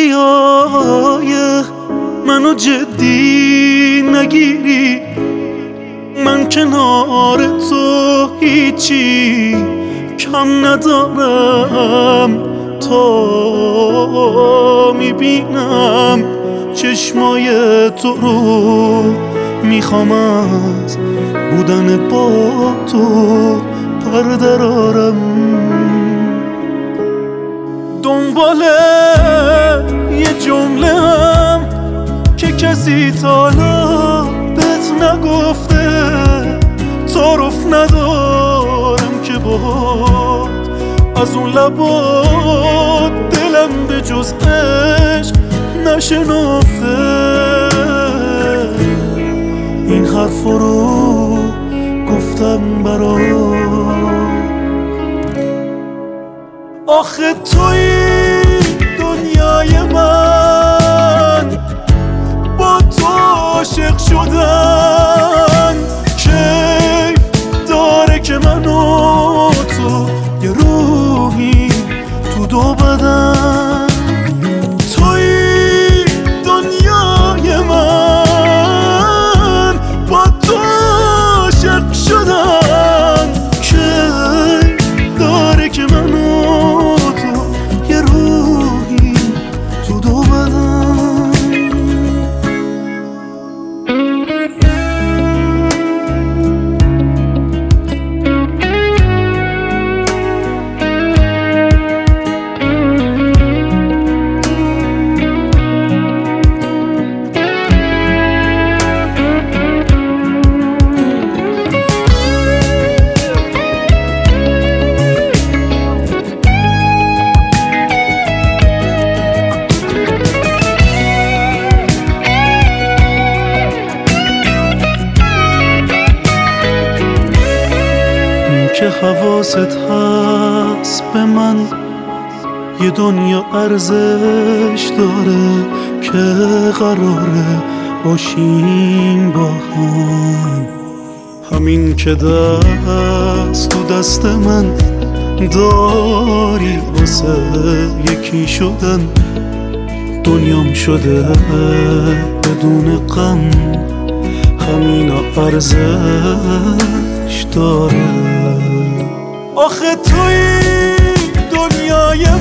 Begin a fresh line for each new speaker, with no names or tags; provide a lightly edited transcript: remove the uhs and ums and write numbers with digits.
رویای منو جدی نگیری، من کنار تو هیچی کم ندارم. تا میبینم چشمای تو رو، میخوام از بودن با تو پر درارم. دنبال یه جمله هم که کسی تا حالا بهت نگفته، تعارف ندارم که باهات از اون لبات دلم به جز عشق نشنفته. این حرف رو گفتم برات، آخه توی دنیای من، با تو عاشق شدن کیف داره که من و تو یه روحی تو دو بدن. توی دنیای من، با تو عاشق شدن کیف داره که من و تو یه روحی تو دو بدن. که حواست هست به من، یه دنیا ارزش داره که قراره باشیم با هم. همین که دست تو دست من داری واسه یکی شدن، دنیام شده بدون غم، همینا ارزش داره. آخه توی دنیای